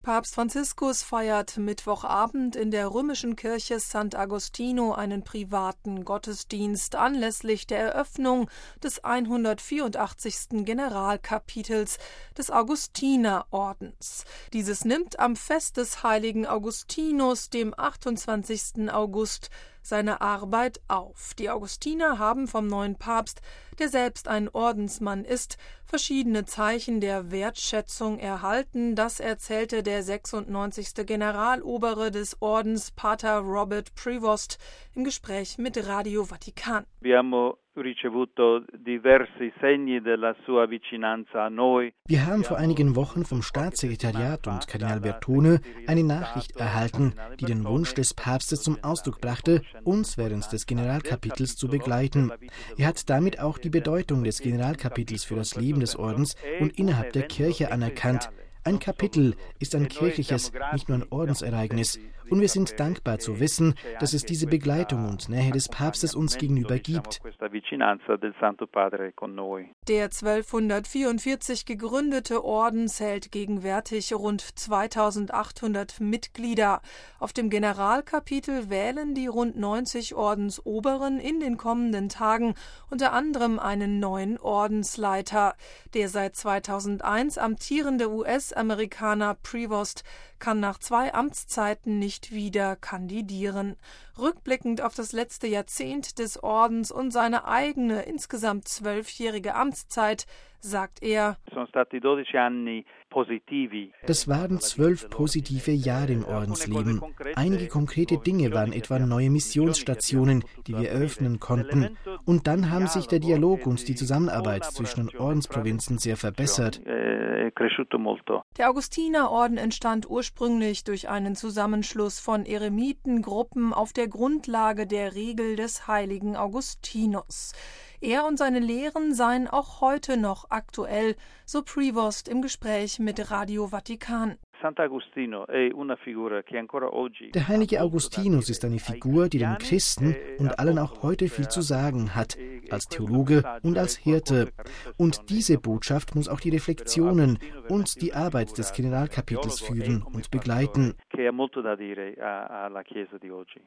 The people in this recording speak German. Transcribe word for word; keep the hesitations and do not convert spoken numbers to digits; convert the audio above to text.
Papst Franziskus feiert Mittwochabend in der römischen Kirche Sant'Agostino einen privaten Gottesdienst anlässlich der Eröffnung des hundertvierundachtzigsten Generalkapitels des Augustinerordens. Dieses nimmt am Fest des heiligen Augustinus, dem achtundzwanzigsten August, seine Arbeit auf. Die Augustiner haben vom neuen Papst, der selbst ein Ordensmann ist, verschiedene Zeichen der Wertschätzung erhalten. Das erzählte der sechsundneunzigste Generalobere des Ordens, Pater Robert Prevost, im Gespräch mit Radio Vatikan. Wir haben vor einigen Wochen vom Staatssekretariat und Kardinal Bertone eine Nachricht erhalten, die den Wunsch des Papstes zum Ausdruck brachte, uns während des Generalkapitels zu begleiten. Er hat damit auch die Bedeutung des Generalkapitels für das Leben des Ordens und innerhalb der Kirche anerkannt. Ein Kapitel ist ein kirchliches, nicht nur ein Ordensereignis. Und wir sind dankbar zu wissen, dass es diese Begleitung und Nähe des Papstes uns gegenüber gibt. Der zwölfhundertvierundvierzig gegründete Orden zählt gegenwärtig rund zweitausendachthundert Mitglieder. Auf dem Generalkapitel wählen die rund neunzig Ordensoberen in den kommenden Tagen unter anderem einen neuen Ordensleiter. Der seit zweitausendeins amtierende U S-Amerikaner Prevost kann nach zwei Amtszeiten nicht wieder kandidieren. Rückblickend auf das letzte Jahrzehnt des Ordens und seine eigene, insgesamt zwölfjährige Amtszeit, sagt er: Das waren zwölf positive Jahre im Ordensleben. Einige konkrete Dinge waren etwa neue Missionsstationen, die wir eröffnen konnten. Und dann haben sich der Dialog und die Zusammenarbeit zwischen den Ordensprovinzen sehr verbessert. Der Augustinerorden entstand ursprünglich durch einen Zusammenschluss von Eremitengruppen auf der Grundlage der Regel des heiligen Augustinus. Er und seine Lehren seien auch heute noch aktuell, so Prevost im Gespräch mit Radio Vatikan. Der heilige Augustinus ist eine Figur, die den Christen und allen auch heute viel zu sagen hat, als Theologe und als Hirte. Und diese Botschaft muss auch die Reflexionen und die Arbeit des Generalkapitels führen und begleiten.